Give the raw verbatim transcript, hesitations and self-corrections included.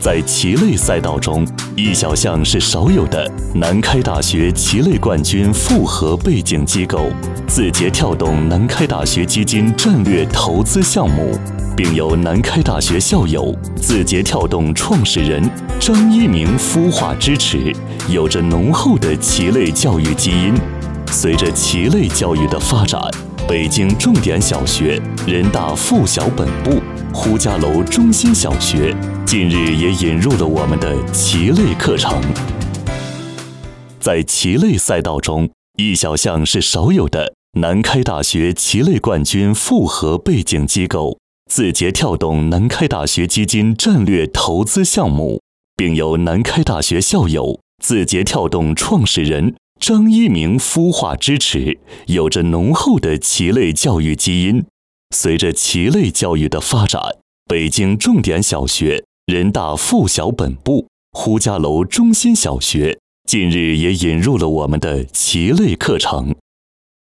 在棋类赛道中，一小项是少有的南开大学棋类冠军复合背景机构字节跳动南开大学基金战略投资项目，并由南开大学校友、字节跳动创始人张一鸣孵化支持，有着浓厚的棋类教育基因。随着棋类教育的发展，北京重点小学、人大附小本部、呼家楼中心小学近日也引入了我们的棋类课程。在棋类赛道中，一小项是少有的南开大学棋类冠军复合背景机构字节跳动南开大学基金战略投资项目，并由南开大学校友、字节跳动创始人张一鸣孵化支持，有着浓厚的棋类教育基因。随着棋类教育的发展，北京重点小学、人大附小本部、呼家楼中心小学近日也引入了我们的棋类课程。